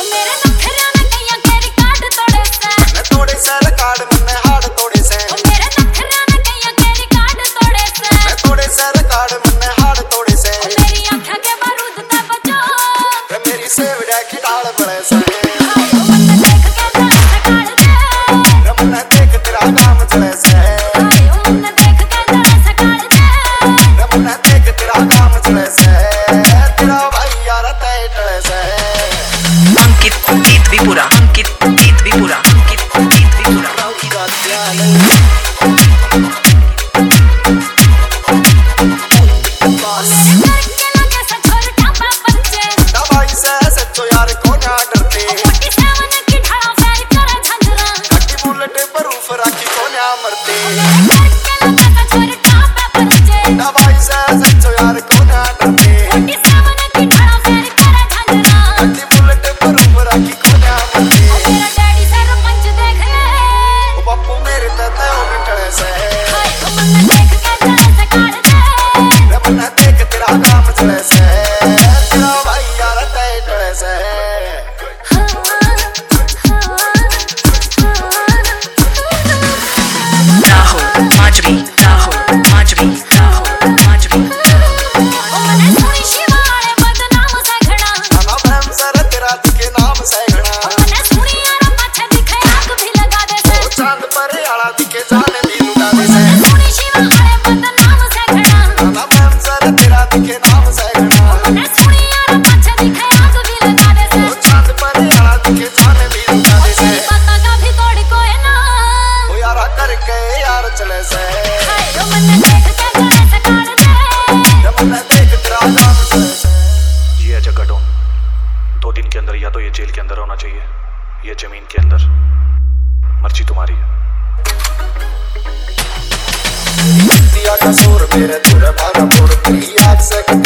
दिन के अंदर या तो ये जेल के अंदर होना चाहिए या जमीन के अंदर, मर्जी तुम्हारी है। दिया का सूर मेरे तुरे भागा फोड़, आग से